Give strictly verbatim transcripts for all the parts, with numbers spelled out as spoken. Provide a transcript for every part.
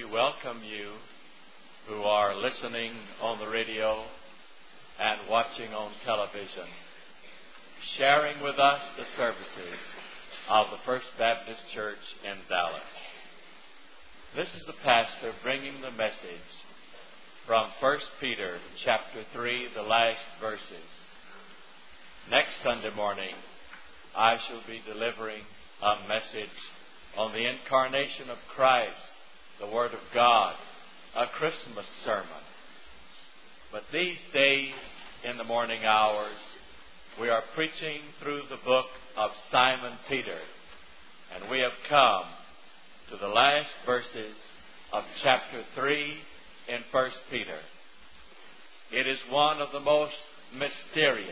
welcome you who are listening on the radio and watching on television, sharing with us the services of the First Baptist Church in Dallas. This is the pastor bringing the message from First Peter chapter three, the last verses. Next Sunday morning, I shall be delivering a message on the incarnation of Christ, the Word of God, a Christmas sermon. But these days, in the morning hours, we are preaching through the book of Simon Peter, and we have come to the last verses of chapter three in First Peter. It is one of the most mysterious,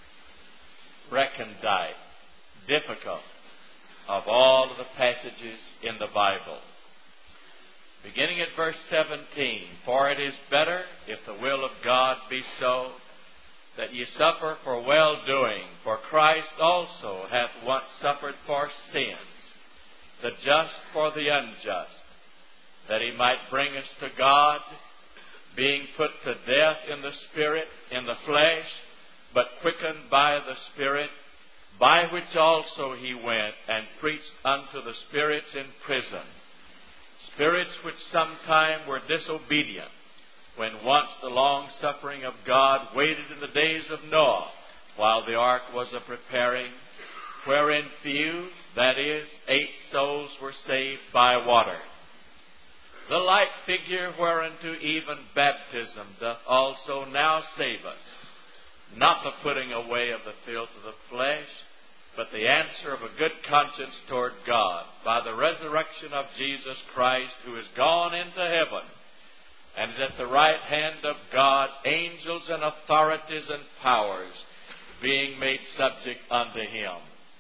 recondite, difficult of all of the passages in the Bible. Beginning at verse seventeen, for it is better, if the will of God be so, that ye suffer for well-doing, for Christ also hath once suffered for sins, the just for the unjust, that he might bring us to God, being put to death in the spirit, in the flesh, but quickened by the Spirit, by which also he went and preached unto the spirits in prison, spirits which sometime were disobedient, when once the long-suffering of God waited in the days of Noah, while the ark was a-preparing, wherein few, that is, eight souls were saved by water. The like figure whereunto even baptism doth also now save us, not the putting away of the filth of the flesh, but the answer of a good conscience toward God, by the resurrection of Jesus Christ, who is gone into heaven, and is at the right hand of God, angels and authorities and powers being made subject unto him.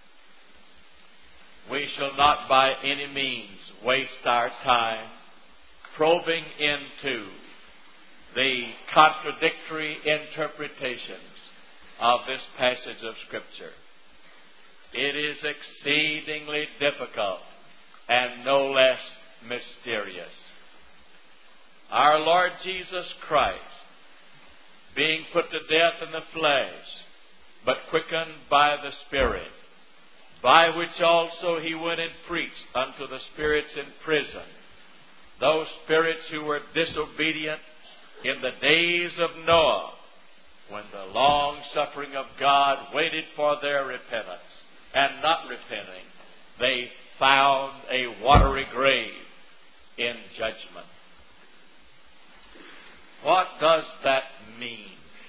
We shall not by any means waste our time probing into the contradictory interpretations of this passage of Scripture. It is exceedingly difficult and no less mysterious. Our Lord Jesus Christ, being put to death in the flesh, but quickened by the Spirit, by which also he went and preached unto the spirits in prison, those spirits who were disobedient in the days of Noah, when the long-suffering of God waited for their repentance, and not repenting, they found a watery grave in judgment. What does that mean?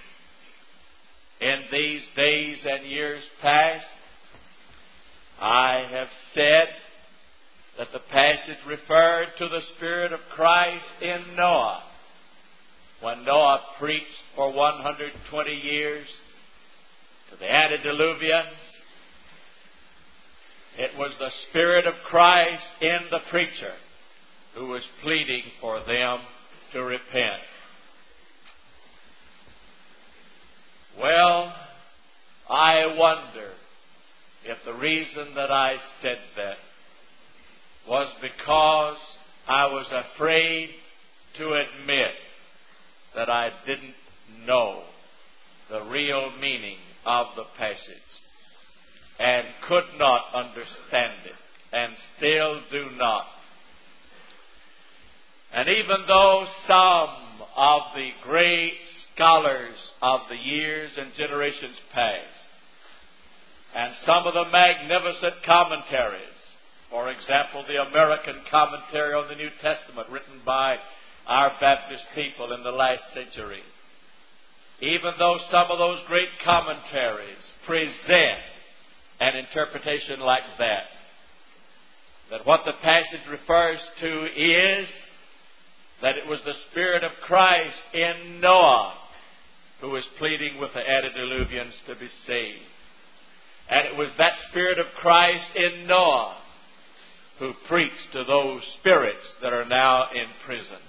In these days and years past, I have said that the passage referred to the Spirit of Christ in Noah. When Noah preached for one hundred twenty years to the antediluvians, it was the Spirit of Christ in the preacher who was pleading for them to repent. Well, I wonder if the reason that I said that was because I was afraid to admit that I didn't know the real meaning of the passage and could not understand it, and still do not. And even though some of the great scholars of the years and generations past, and some of the magnificent commentaries, for example, the American commentary on the New Testament written by our Baptist people in the last century, even though some of those great commentaries present an interpretation like that, that what the passage refers to is that it was the Spirit of Christ in Noah who was pleading with the antediluvians to be saved. And it was that Spirit of Christ in Noah who preached to those spirits that are now in prison.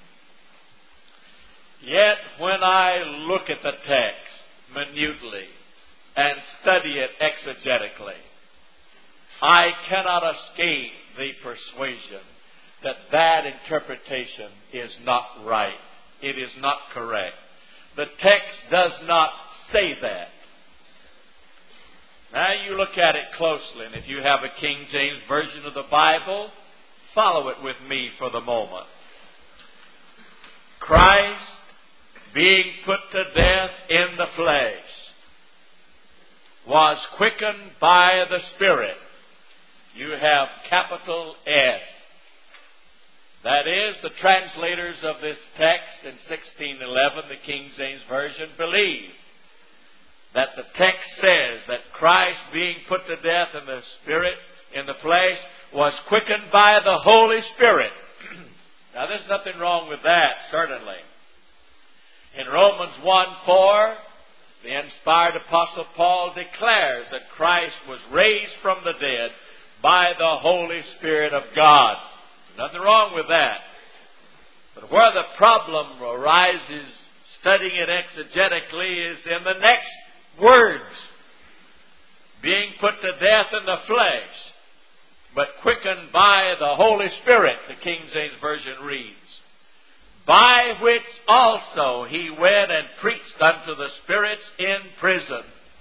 Yet when I look at the text minutely and study it exegetically, I cannot escape the persuasion that that interpretation is not right. It is not correct. The text does not say that. Now you look at it closely, and if you have a King James Version of the Bible, follow it with me for the moment. Christ being put to death in the flesh was quickened by the Spirit. You have capital S. That is, the translators of this text in sixteen eleven, the King James Version, believe that the text says that Christ being put to death in the Spirit, in the flesh, was quickened by the Holy Spirit. Now there's nothing wrong with that, certainly. In Romans one four, the inspired Apostle Paul declares that Christ was raised from the dead by the Holy Spirit of God. Nothing wrong with that. But where the problem arises, studying it exegetically, is in the next words. Being put to death in the flesh, but quickened by the Holy Spirit, the King James Version reads. By which also he went and preached unto the spirits in prison.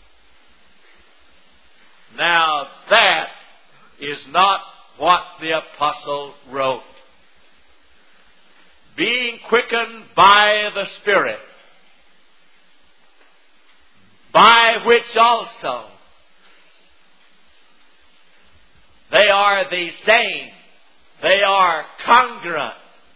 Now that is not what the apostle wrote. Being quickened by the Spirit, by which also they are the same. They are congruent.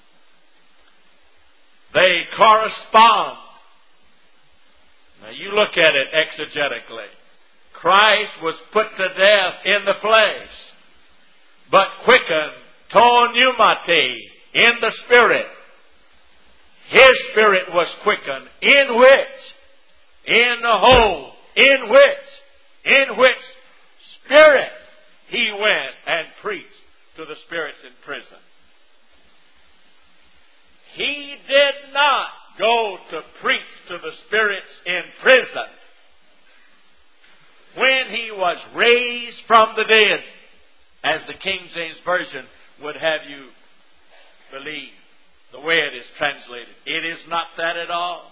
They correspond. Now you look at it exegetically. Christ was put to death in the flesh, but quickened, to pneumati, in the Spirit. His Spirit was quickened, in which, in the whole, in which, in which Spirit he went and preached to the spirits in prison. He did not go to preach to the spirits in prison when he was raised from the dead, as the King James Version would have you believe, the way it is translated. It is not that at all.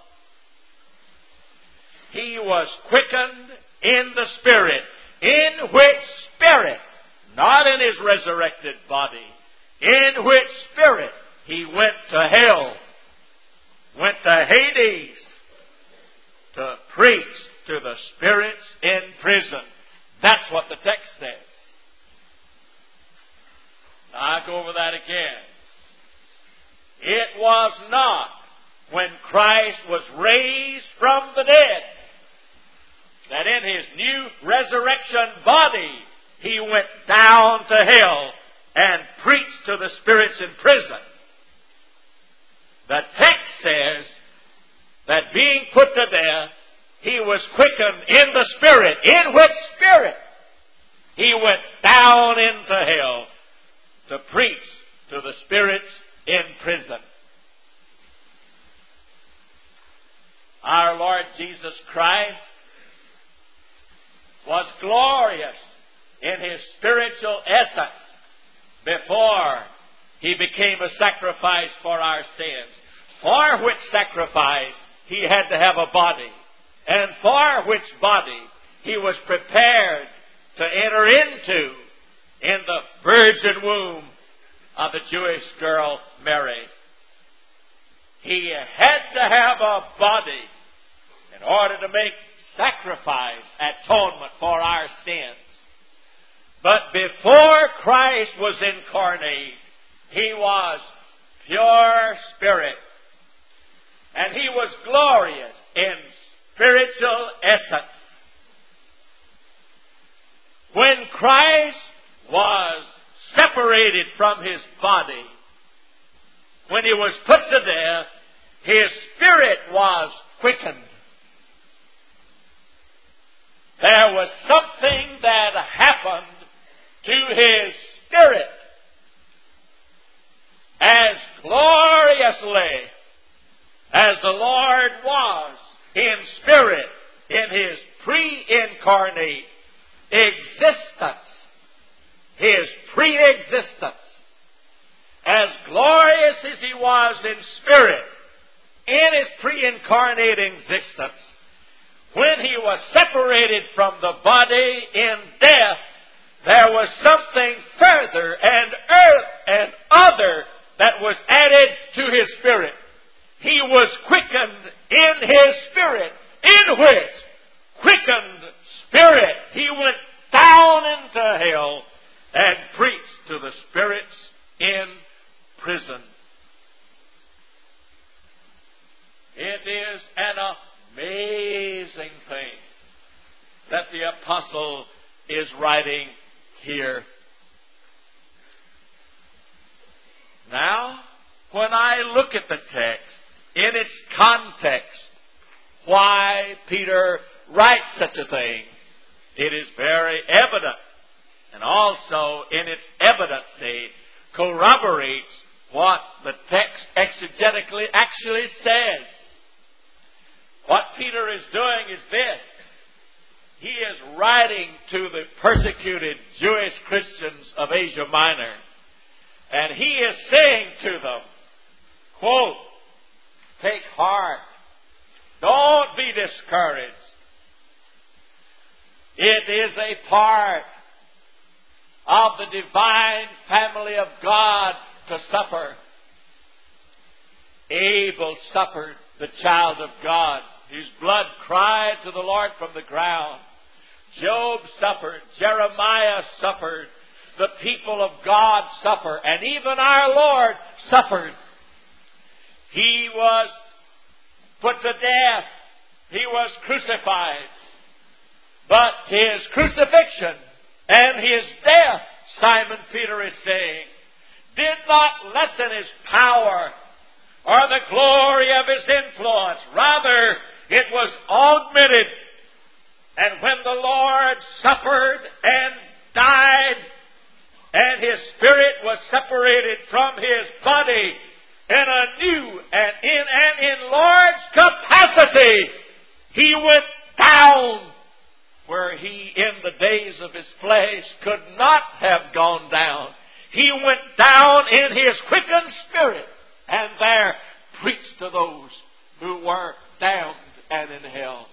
He was quickened in the Spirit, in which Spirit, not in his resurrected body, in which Spirit he went to hell, went to Hades, to preach to the spirits in prison. That's what the text says. Now I go over that again. It was not when Christ was raised from the dead that in his new resurrection body he went down to hell and preached to the spirits in prison. The text says that being put to death, he was quickened in the Spirit, in which Spirit he went down into hell to preach to the spirits in prison. Our Lord Jesus Christ was glorious in his spiritual essence before he became a sacrifice for our sins. For which sacrifice he had to have a body, and for which body he was prepared to enter into in the virgin womb of the Jewish girl Mary. He had to have a body in order to make sacrifice, atonement for our sins. But before Christ was incarnate, he was pure spirit. And he was glorious in spiritual essence. When Christ was separated from his body, when he was put to death, his spirit was quickened. There was something that happened to his spirit as gloriously as the Lord was in spirit in his pre-incarnate existence, his pre-existence. as glorious as He was in spirit, in His pre-incarnate existence, when He was separated from the body in death, there was something further and earth and other that was added to His spirit. He was quickened in His spirit, in which quickened spirit He went down into hell and preached to the spirits in prison. It is an amazing thing that the apostle is writing here. Now, when I look at the text in its context, why Peter writes such a thing, it is very evident, and also in its evidency corroborates what the text exegetically actually says. What Peter is doing is this. He is writing to the persecuted Jewish Christians of Asia Minor, and he is saying to them, quote, take heart. Don't be discouraged. It is a part of the divine family of God to suffer. Abel suffered, the child of God, whose blood cried to the Lord from the ground. Job suffered. Jeremiah suffered. The people of God suffer. And even our Lord suffered. He was put to death. He was crucified. But His crucifixion and His death, Simon Peter is saying, did not lessen His power or the glory of His influence. Rather, it was augmented. And when the Lord suffered and died, and His spirit was separated from His body in a new and in an enlarged capacity, He went down where He, in the days of His flesh, could not have gone down. He went down in His quickened spirit, and there preached to those who were damned and in hell.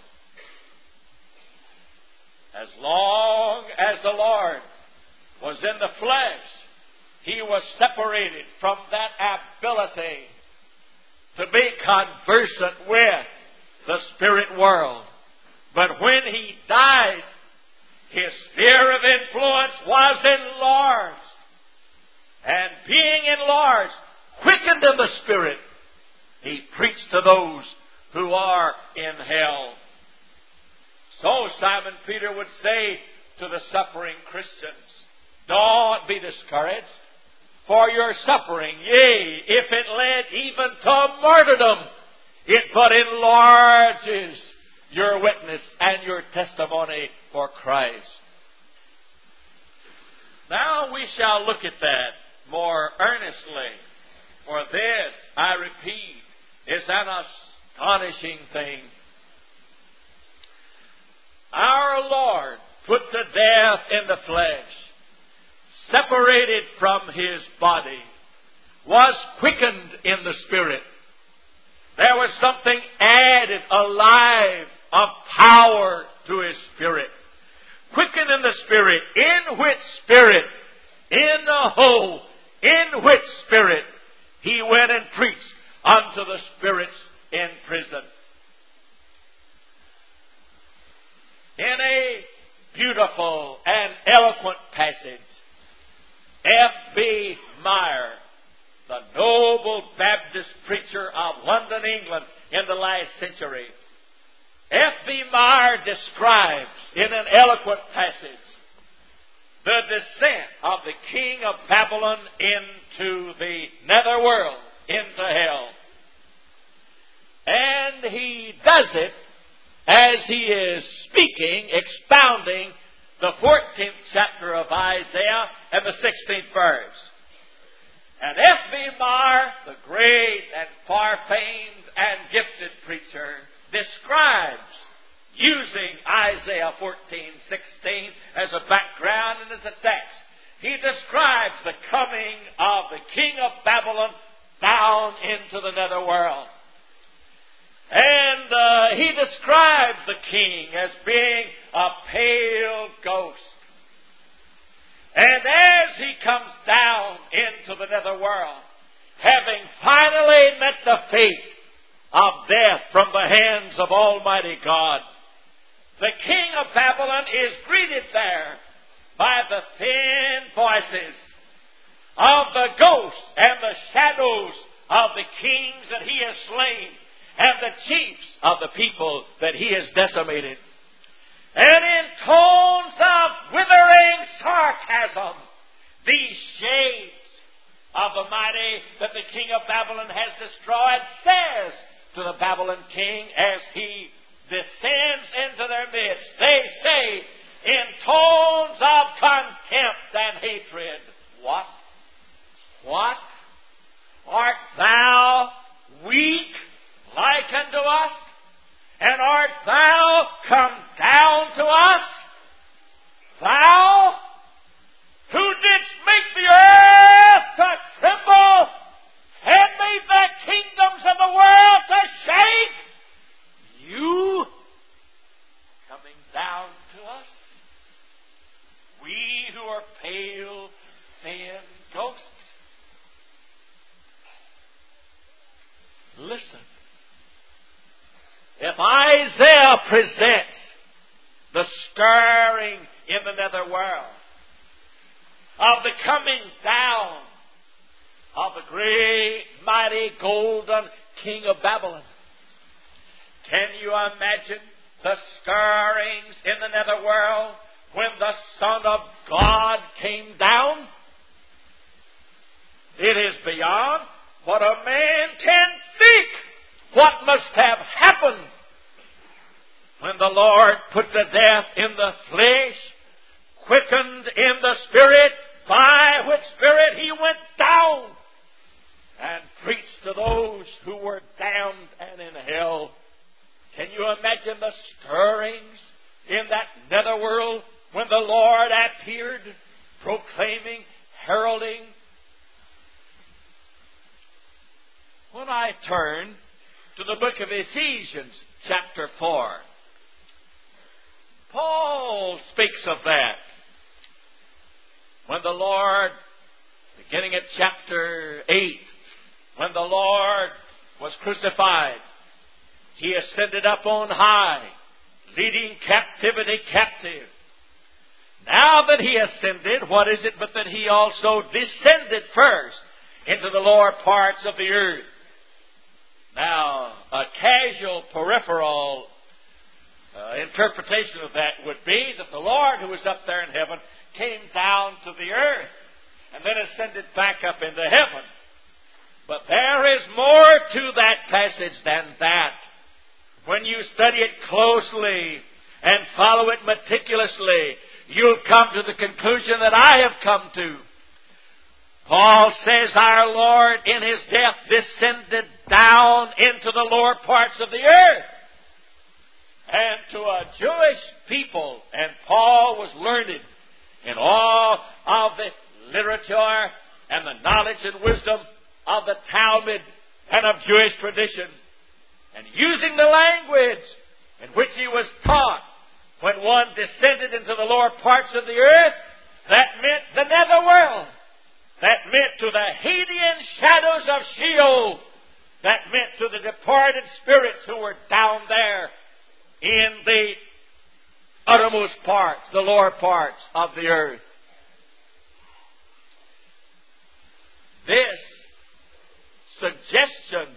As long as the Lord was in the flesh, He was separated from that ability to be conversant with the spirit world. But when He died, His sphere of influence was enlarged. And being enlarged, quickened in the spirit, He preached to those who are in hell. So Simon Peter would say to the suffering Christians, don't be discouraged, for your suffering, yea, if it led even to martyrdom, it but enlarges your witness and your testimony for Christ. Now we shall look at that more earnestly, for this, I repeat, is an astonishing thing. Our Lord, put to death in the flesh, separated from His body, was quickened in the Spirit. There was something added, alive, of power to His Spirit. Quickened in the Spirit, in which Spirit, in the whole, in which Spirit, He went and preached unto the spirits in prison. In a beautiful and eloquent passage, F B Meyer, the noble Baptist preacher of London, England, in the last century, F B Meyer describes in an eloquent passage the descent of the king of Babylon into the netherworld, into hell. And he does it as he is speaking, expounding the fourteenth chapter of Isaiah and the sixteenth verse. And F B Meyer, the great and far-famed and gifted preacher, describes, using Isaiah fourteen sixteen as a background and as a text, he describes the coming of the king of Babylon down into the netherworld. And uh, he describes the king as being a pale ghost. And as he comes down into the netherworld, having finally met the fate of death from the hands of Almighty God, the king of Babylon is greeted there by the thin voices of the ghosts and the shadows of the kings that he has slain and the chiefs of the people that he has decimated. And in tones of withering sarcasm, these shades of the mighty that the king of Babylon has destroyed says to the Babylon king as he descends into their midst, they say in tones of contempt and hatred, What? What? Art thou weak like unto us? And art thou come down to us? Thou who didst make the earth to tremble and made the kingdoms of the world to shake, you coming down to us? We who are pale, thin ghosts. Listen. If Isaiah presents the stirring in the netherworld of the coming down of the great, mighty, golden king of Babylon, can you imagine the stirrings in the netherworld when the Son of God came down? It is beyond what a man can think. What must have happened when the Lord put to death in the flesh, quickened in the spirit, by which spirit he went down and preached to those who were damned and in hell? Can you imagine the stirrings in that netherworld when the Lord appeared, proclaiming, heralding? When I turn to the book of Ephesians, chapter four, Paul speaks of that. When the Lord, beginning at chapter eight, when the Lord was crucified, he ascended up on high, leading captivity captive. Now that he ascended, what is it but that he also descended first into the lower parts of the earth? Now, a casual, peripheral uh, interpretation of that would be that the Lord who was up there in heaven came down to the earth and then ascended back up into heaven. But there is more to that passage than that. When you study it closely and follow it meticulously, you'll come to the conclusion that I have come to. Paul says our Lord in His death descended down into the lower parts of the earth. And to a Jewish people, and Paul was learned in all of the literature and the knowledge and wisdom of the Talmud and of Jewish tradition, and using the language in which he was taught when one descended into the lower parts of the earth, that meant the netherworld. That meant to the Hadean shadows of Sheol. That meant to the departed spirits who were down there in the uttermost parts, the lower parts of the earth. This suggestion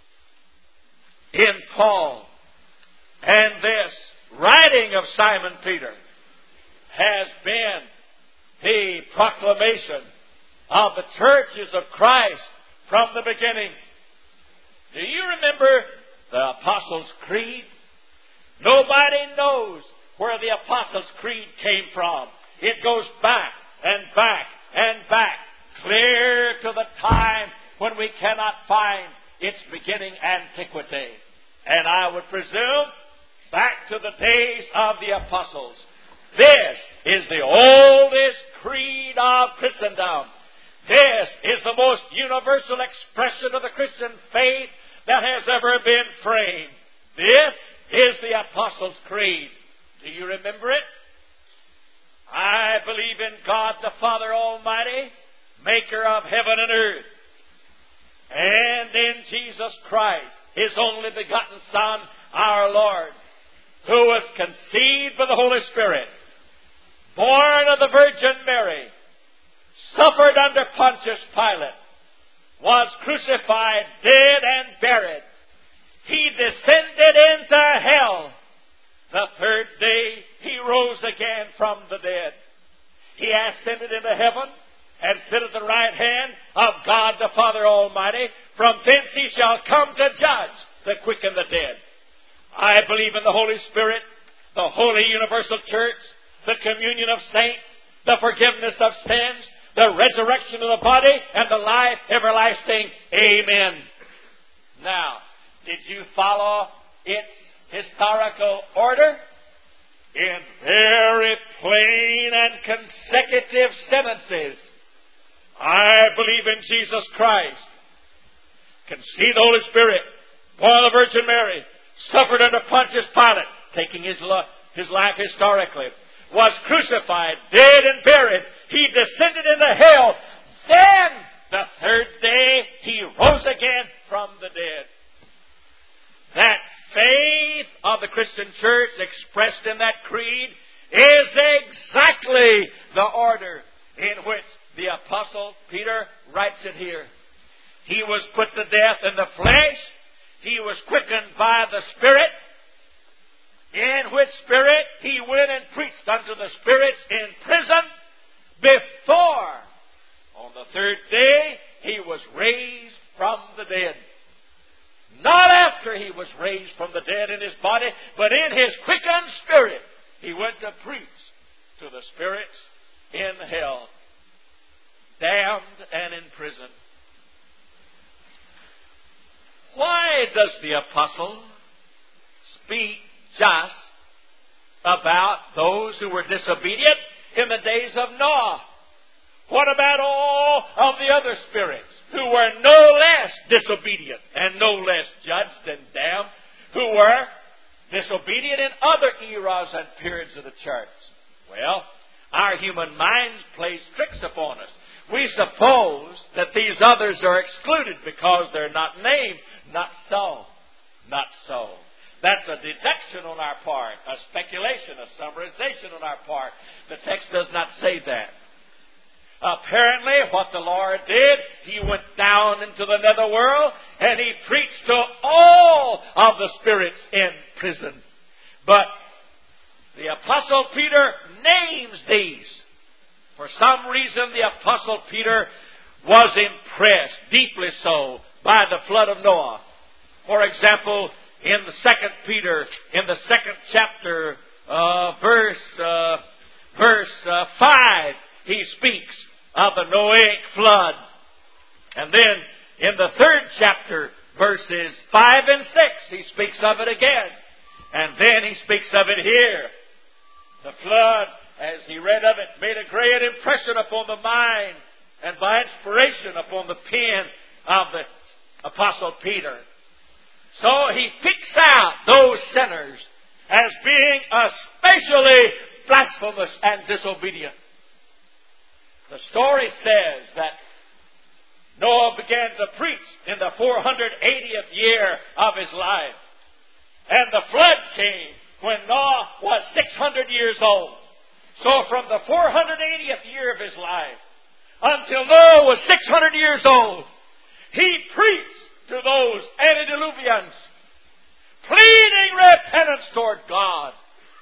in Paul and this writing of Simon Peter has been the proclamation of the churches of Christ from the beginning. Do you remember the Apostles' Creed? Nobody knows where the Apostles' Creed came from. It goes back and back and back, clear to the time when we cannot find its beginning antiquity. And I would presume back to the days of the Apostles. This is the oldest creed of Christendom. This is the most universal expression of the Christian faith that has ever been framed. This is the Apostles' Creed. Do you remember it? I believe in God the Father Almighty, maker of heaven and earth, and in Jesus Christ, His only begotten Son, our Lord, who was conceived by the Holy Spirit, born of the Virgin Mary, suffered under Pontius Pilate, was crucified, dead, and buried. He descended into hell. The third day, He rose again from the dead. He ascended into heaven and sit at the right hand of God the Father Almighty. From thence He shall come to judge the quick and the dead. I believe in the Holy Spirit, the Holy Universal Church, the communion of saints, the forgiveness of sins, the resurrection of the body, and the life everlasting. Amen. Now, did you follow its historical order? In very plain and consecutive sentences. I believe in Jesus Christ, conceived the Holy Spirit, born of the Virgin Mary, suffered under Pontius Pilate, taking his, his life historically, was crucified, dead and buried. He descended into hell. Then, the third day, He rose again from the dead. That faith of the Christian church expressed in that creed is exactly the order in which the Apostle Peter writes it here. He was put to death in the flesh. He was quickened by the Spirit, in which Spirit He went and preached unto the spirits in prison before, on the third day, He was raised from the dead. Not after He was raised from the dead in His body, but in His quickened spirit, He went to preach to the spirits in hell, damned and in prison. Why does the apostle speak just about those who were disobedient in the days of Noah? What about all of the other spirits who were no less disobedient and no less judged and damned, who were disobedient in other eras and periods of the church? Well, our human minds plays tricks upon us. We suppose that these others are excluded because they're not named. Not so. Not so. That's a deduction on our part, a speculation, a summarization on our part. The text does not say that. Apparently, what the Lord did, He went down into the netherworld and He preached to all of the spirits in prison. But the Apostle Peter names these. For some reason, the Apostle Peter was impressed, deeply so, by the flood of Noah. For example, in the second Peter, in the second chapter, uh, verse uh, verse uh, five, he speaks of the Noahic flood. And then in the third chapter, verses five and six, he speaks of it again. And then he speaks of it here. The flood, as he read of it, made a great impression upon the mind and by inspiration upon the pen of the Apostle Peter. So he picks out those sinners as being especially blasphemous and disobedient. The story says that Noah began to preach in the four hundred eightieth year of his life. And the flood came when Noah was six hundred years old. So from the four hundred eightieth year of his life until Noah was six hundred years old, he preached to those antediluvians, pleading repentance toward God.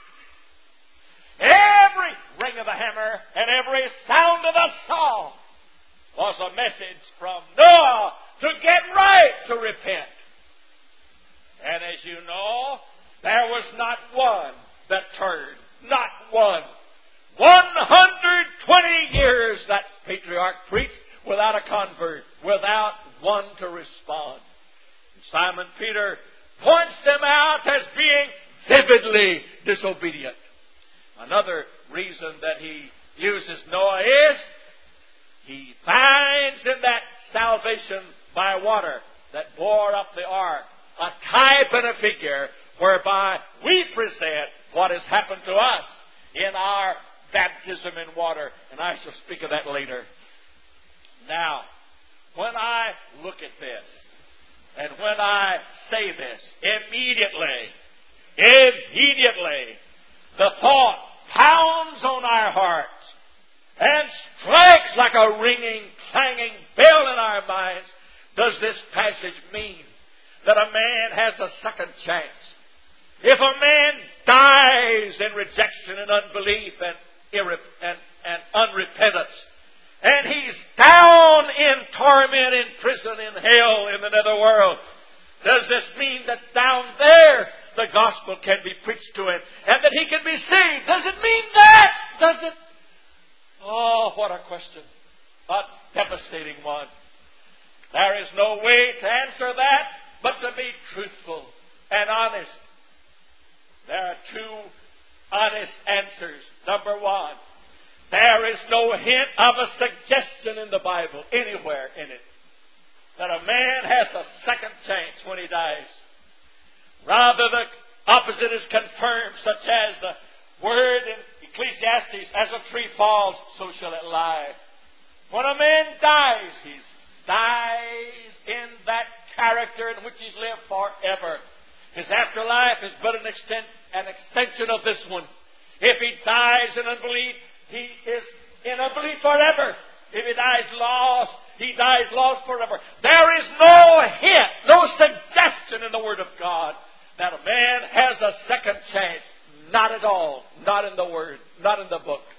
Every ring of the hammer and every sound of the saw was a message from Noah to get right, to repent. And as you know, there was not one that turned. Not one. one hundred twenty years that patriarch preached without a convert, without one to respond. And Simon Peter points them out as being vividly disobedient. Another reason that he uses Noah is, he finds in that salvation by water that bore up the ark a type and a figure whereby we present what has happened to us in our baptism in water. And I shall speak of that later. Now, when I look at this, and when I say this, immediately, immediately, the thought pounds on our hearts and strikes like a ringing, clanging bell in our minds. Does this passage mean that a man has a second chance? If a man dies in rejection and unbelief and, irre- and, and unrepentance, and he's down in torment, in prison, in hell, in the netherworld, does this mean that down there the gospel can be preached to him and that he can be saved? Does it mean that? Does it? Oh, what a question. A devastating one. There is no way to answer that but to be truthful and honest. There are two honest answers. Number one, there is no hint of a suggestion in the Bible, anywhere in it, that a man has a second chance when he dies. Rather, the opposite is confirmed, such as the word in Ecclesiastes, as a tree falls, so shall it lie. When a man dies, he dies in that character in which he's lived forever. His afterlife is but an, extent, an extension of this one. If he dies in unbelief, he is in unbelief forever. If he dies lost, he dies lost forever. There is no hint, no suggestion in the Word of God that a man has a second chance. Not at all. Not in the Word. Not in the book.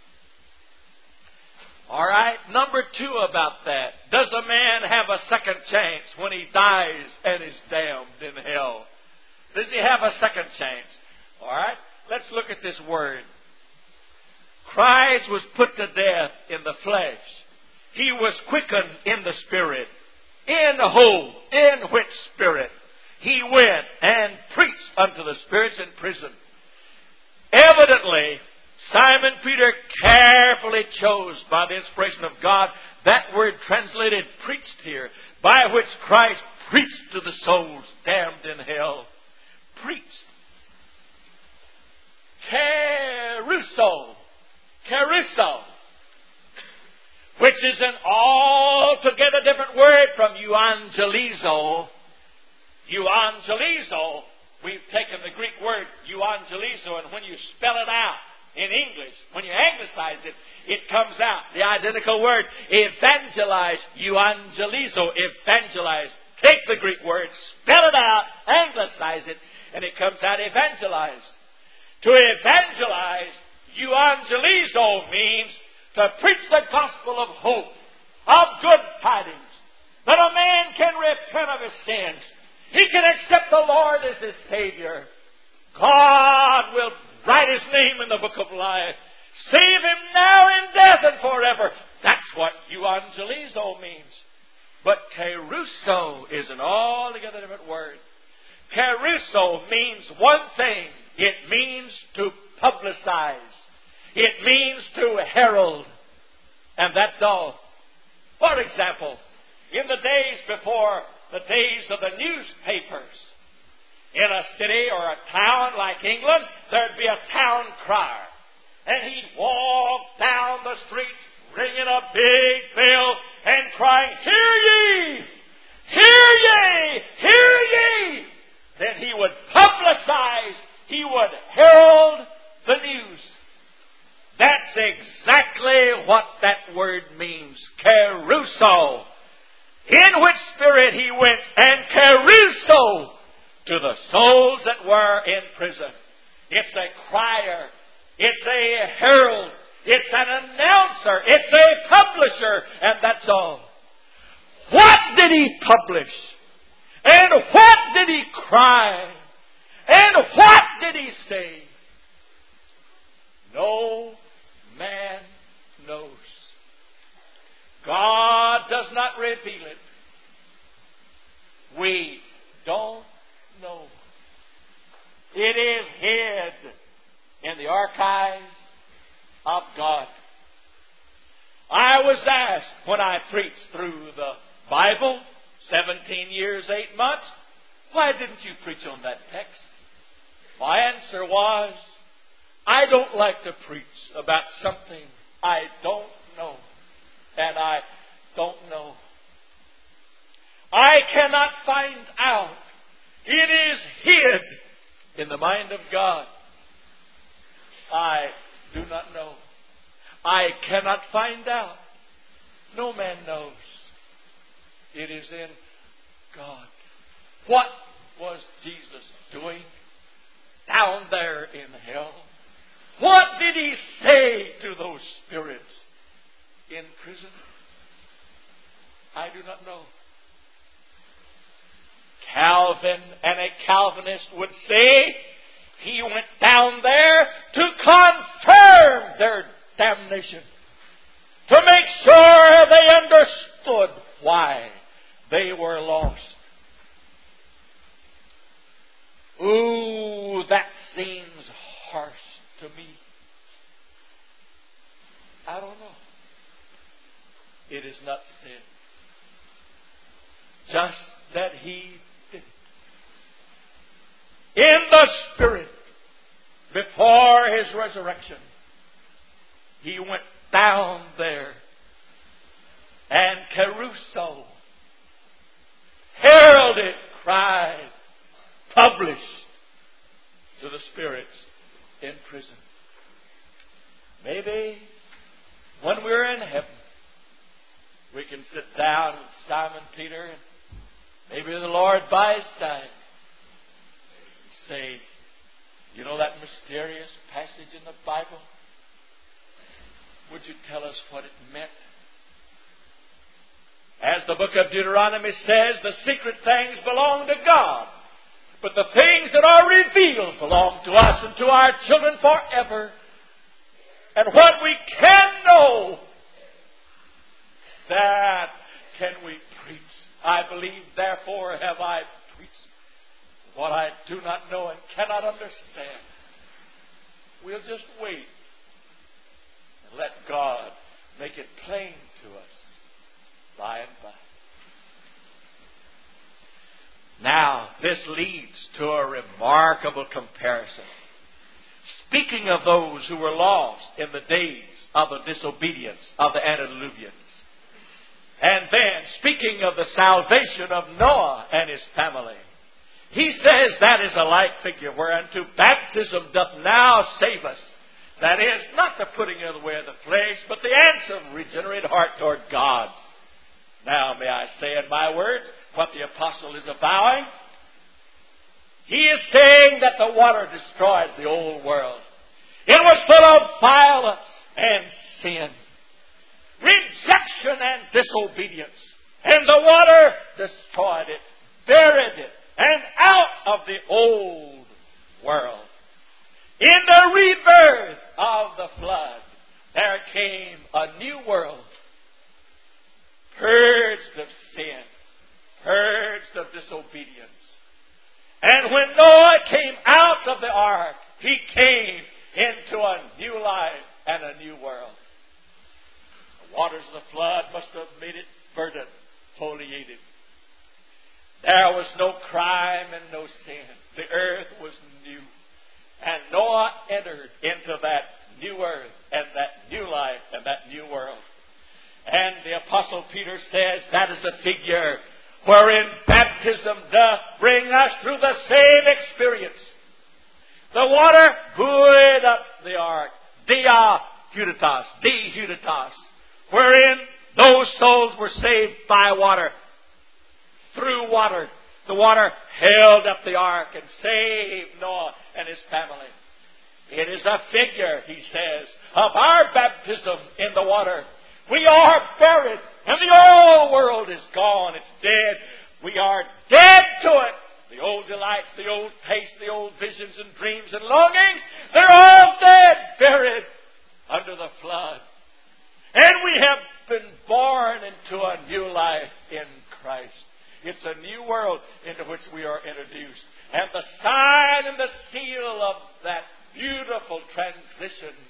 All right. Number two about that. Does a man have a second chance when he dies and is damned in hell? Does he have a second chance? All right. Let's look at this word. Christ was put to death in the flesh. He was quickened in the spirit. In whom? In which spirit? He went and preached unto the spirits in prison. Evidently, Simon Peter carefully chose, by the inspiration of God, that word translated preached here, by which Christ preached to the souls damned in hell. Preached. Keruso. Keruso. Which is an altogether different word from euangelizo. Euangelizo. We've taken the Greek word euangelizo, and when you spell it out in English, when you anglicize it, it comes out. The identical word, evangelize, euangelizo, evangelize. Take the Greek word, spell it out, anglicize it, and it comes out evangelize. To evangelize, euangelizo, means to preach the gospel of hope, of good tidings, that a man can repent of his sins. He can accept the Lord as his Savior. God will write his name in the book of life. Save him now in death and forever. That's what euangelizo means. But keruso is an altogether different word. Keruso means one thing. It means to publicize. It means to herald. And that's all. For example, in the days before the days of the newspapers, in a city or a town like England, there'd be a town crier. And he'd walk down the streets ringing a big bell and crying, "Hear ye! Hear ye! Hear ye!" Then he would publicize, he would herald the news. That's exactly what that word means. Keruso. In which spirit he went and keruso to the souls that were in prison. It's a crier. It's a herald. It's an announcer. It's a publisher. And that's all. What did he publish? And what did he cry? And what did he say? No man knows. God does not reveal it. We don't know. It is hid in the archives of God. I was asked when I preached through the Bible, seventeen years, eight months, why didn't you preach on that text? My answer was, I don't like to preach about something I don't know. And I don't know. I cannot find out. It is hid in the mind of God. I do not know. I cannot find out. No man knows. It is in God. What was Jesus doing down there in hell? What did He say to those spirits in prison? I do not know. Calvin and a Calvinist would say He went down there to confirm their damnation, to make sure they understood why they were lost. Ooh, that seems harsh to me. I don't know. It is not sin. Just that He did it. In the Spirit, before His resurrection, He went down there, and Caruso heralded, cried, published to the spirits in prison. Maybe when we're in heaven, we can sit down with Simon Peter and maybe the Lord by his side and say, you know that mysterious passage in the Bible? Would you tell us what it meant? As the book of Deuteronomy says, the secret things belong to God, but the things that are revealed belong to us and to our children forever. And what we can know, that can we preach. I believe, therefore, have I preached what I do not know and cannot understand. We'll just wait and let God make it plain to us by and by. Now, this leads to a remarkable comparison. Speaking of those who were lost in the days of the disobedience of the antediluvians, and then speaking of the salvation of Noah and his family, he says that is a like figure whereunto baptism doth now save us. That is, not the putting away of the flesh, but the answer of regenerate heart toward God. Now, may I say in my words what the apostle is avowing? He is saying that the water destroyed the old world. It was full of violence and sin, rejection and disobedience. And the water destroyed it, buried it, and out of the old world. In the rebirth of the flood, there came a new world, purged of sin, purged of disobedience. And when Noah came out of the ark, he came into a new life and a new world. The waters of the flood must have made it verdant, foliated. There was no crime and no sin. The earth was new. And Noah entered into that new earth and that new life and that new world. And the Apostle Peter says that is a figure wherein baptism doth bring us through the same experience. The water buoyed up the ark, dia huditas, di huditas, wherein those souls were saved by water. Through water. The water held up the ark and saved Noah and his family. It is a figure, he says, of our baptism in the water. We are buried, and the old world is gone. It's dead. We are dead to it. The old delights, the old taste, the old visions and dreams and longings, they're all dead, buried under the flood. And we have been born into a new life in Christ. It's a new world into which we are introduced. And the sign and the seal of that beautiful transition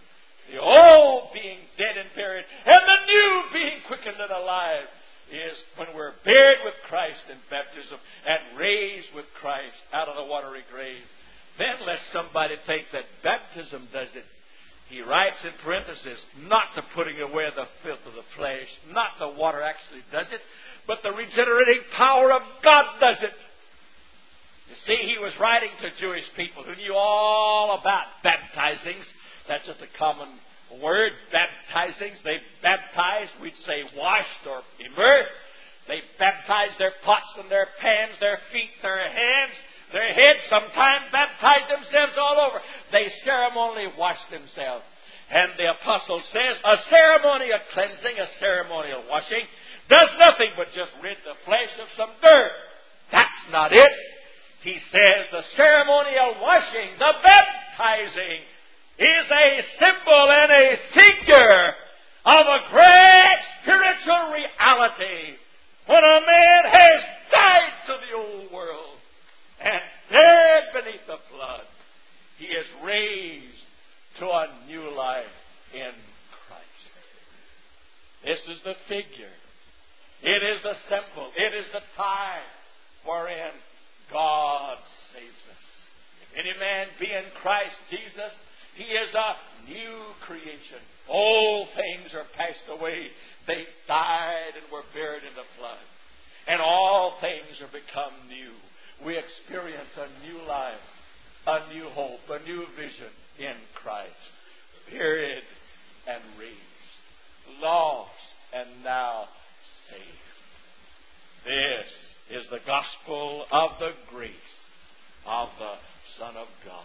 The old being dead and buried, and the new being quickened and alive, is when we're buried with Christ in baptism and raised with Christ out of the watery grave. Then lest somebody think that baptism does it. He writes in parentheses, not the putting away of the filth of the flesh, not the water actually does it, but the regenerating power of God does it. You see, he was writing to Jewish people who knew all about baptizings. That's just a common word, baptizings. They baptized, we'd say washed or immersed. They baptized their pots and their pans, their feet, their hands, their heads, sometimes baptized themselves all over. They ceremonially washed themselves. And the apostle says, a ceremonial cleansing, a ceremonial washing, does nothing but just rid the flesh of some dirt. That's not it. He says the ceremonial washing, the baptizing, is a symbol and a figure of a great spiritual reality. When a man has died to the old world and buried beneath the flood, he is raised to a new life in Christ. This is the figure. It is the symbol. It is the time wherein God saves us. If any man be in Christ Jesus, he is a new creation. Old things are passed away. They died and were buried in the flood. And all things are become new. We experience a new life, a new hope, a new vision in Christ. Buried and raised. Lost and now saved. This is the gospel of the grace of the Son of God.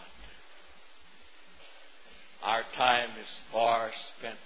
Our time is far spent.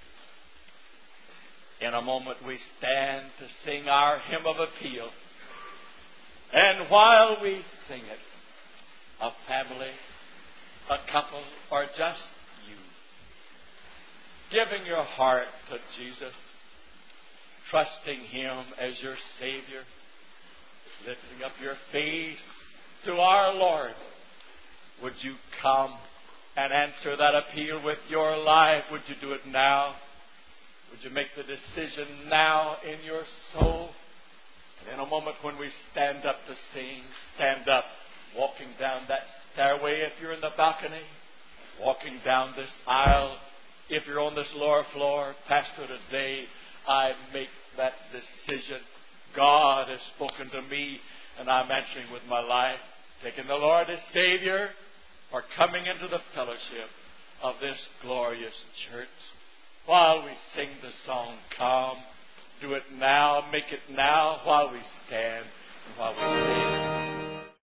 In a moment we stand to sing our hymn of appeal. And while we sing it, a family, a couple, or just you, giving your heart to Jesus, trusting Him as your Savior, lifting up your face to our Lord, would you come and answer that appeal with your life? Would you do it now? Would you make the decision now in your soul? And in a moment when we stand up to sing, stand up, walking down that stairway if you're in the balcony, walking down this aisle if you're on this lower floor. Pastor, today I make that decision. God has spoken to me and I'm answering with my life, taking the Lord as Savior, or coming into the fellowship of this glorious church. While we sing the song, come, do it now, make it now, while we stand and while we sing.